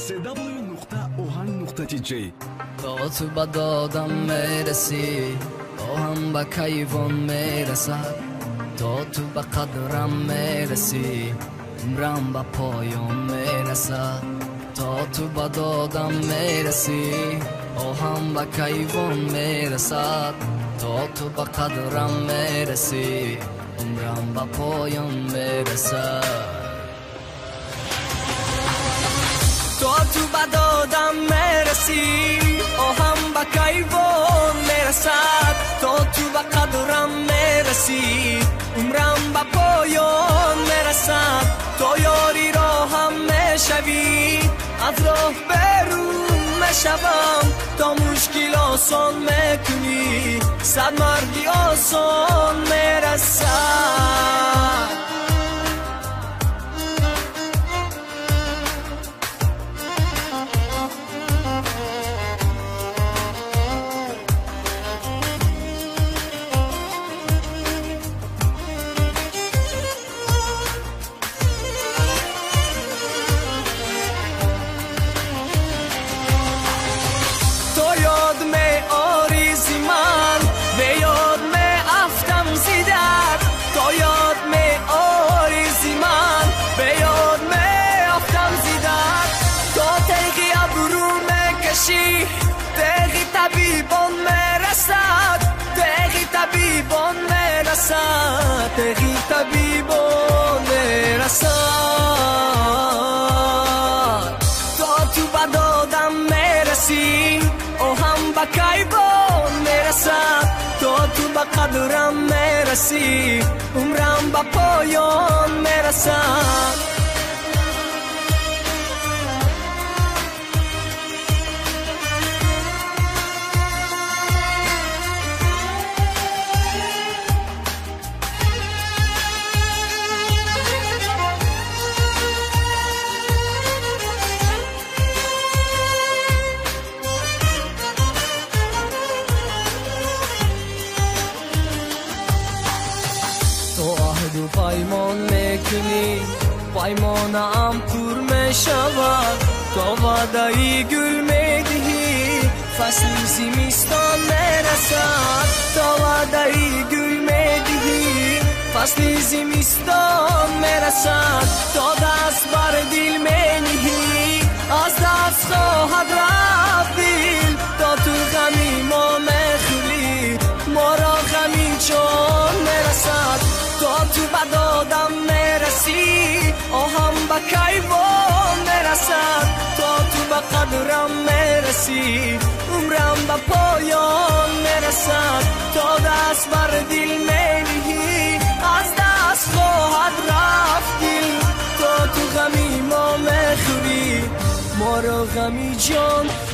www.ohang.tj تا تو به دادم میرسی هم به کیوان میرسد تا تو به قدرم میرسی عمرم به پایان میرسد تا تو به دادم میرسی هم به کیوان میرسد تا تو به قدرم میرسی عمرم به پایان میرسد تا تو به دادم میرسی هم به کیوان میرسد تا تو به قدرم میرسی عمرم به پایان میرسد تا یاری را هم میشوی از راه برون میشوم تا مشکل آسان میکنی صد مردی آسان میرسد دقی طبیبان میرسد دقی طبیبان میرسد دقی طبیبان میرسد تا تو به دادم میرسی هم به کیوان میرسد تا تو به قدرم میرسی عمرم به پایان میرسد و پایمان میکنی پایمانم پر میشود تا وعده گل میدهی فصل زمستان میرسد تا وعده گل میدهی فصل زمستان میرسد تا دست بر دل مینهی از دست خواهد رفت دل تا تو غمی ما میخوری ما را غمی چون میرسد تا تو به دادم میرسی هم به کیوان میرسد تا تو به قدرم میرسی عمرم به پایان میرسد تا دست بر دل مینهی از دست خواهد رفت دل تا تو غمی ما میخوری ما را غمی جان